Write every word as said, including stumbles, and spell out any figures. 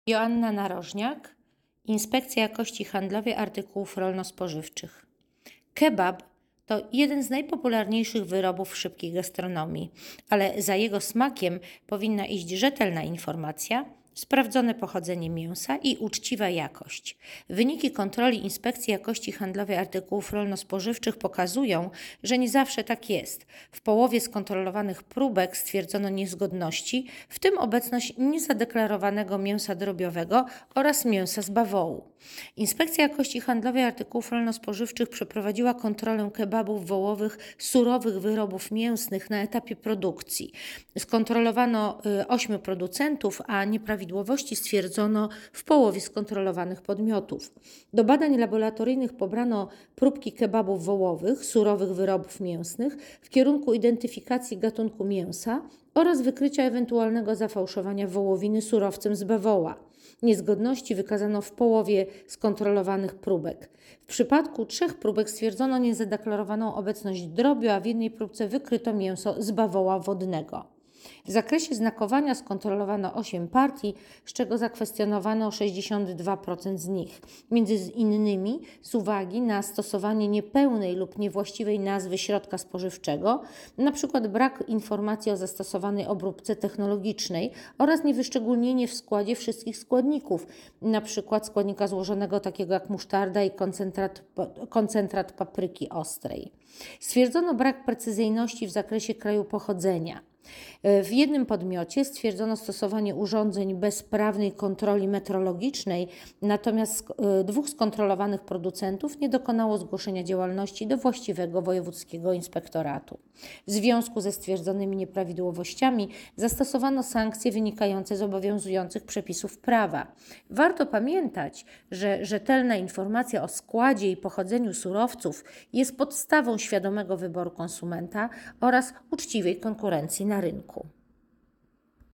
Joanna Narożniak, Inspekcja Jakości Handlowej Artykułów Rolno-Spożywczych. Kebab to jeden z najpopularniejszych wyrobów w szybkiej gastronomii, ale za jego smakiem powinna iść rzetelna informacja, sprawdzone pochodzenie mięsa i uczciwa jakość. Wyniki kontroli Inspekcji Jakości Handlowej Artykułów Rolno-Spożywczych pokazują, że nie zawsze tak jest. W połowie skontrolowanych próbek stwierdzono niezgodności, w tym obecność niezadeklarowanego mięsa drobiowego oraz mięsa z bawołu. Inspekcja Jakości Handlowej Artykułów Rolno-Spożywczych przeprowadziła kontrolę kebabów wołowych, surowych wyrobów mięsnych na etapie produkcji. Skontrolowano ośmiu producentów, a nieprawidłowości stwierdzono w połowie skontrolowanych podmiotów. Do badań laboratoryjnych pobrano próbki kebabów wołowych, surowych wyrobów mięsnych w kierunku identyfikacji gatunku mięsa oraz wykrycia ewentualnego zafałszowania wołowiny surowcem z bawoła. Niezgodności wykazano w połowie skontrolowanych próbek. W przypadku trzech próbek stwierdzono niezadeklarowaną obecność drobiu, a w jednej próbce wykryto mięso z bawoła wodnego. W zakresie znakowania skontrolowano osiem partii, z czego zakwestionowano sześćdziesiąt dwa procent z nich. Między innymi z uwagi na stosowanie niepełnej lub niewłaściwej nazwy środka spożywczego, np. brak informacji o zastosowanej obróbce technologicznej oraz niewyszczególnienie w składzie wszystkich składników, np. składnika złożonego takiego jak musztarda i koncentrat, koncentrat papryki ostrej. Stwierdzono brak precyzyjności w zakresie kraju pochodzenia. W jednym podmiocie stwierdzono stosowanie urządzeń bez prawnej kontroli metrologicznej, natomiast dwóch skontrolowanych producentów nie dokonało zgłoszenia działalności do właściwego wojewódzkiego inspektoratu. W związku ze stwierdzonymi nieprawidłowościami zastosowano sankcje wynikające z obowiązujących przepisów prawa. Warto pamiętać, że rzetelna informacja o składzie i pochodzeniu surowców jest podstawą świadomego wyboru konsumenta oraz uczciwej konkurencji na rynku.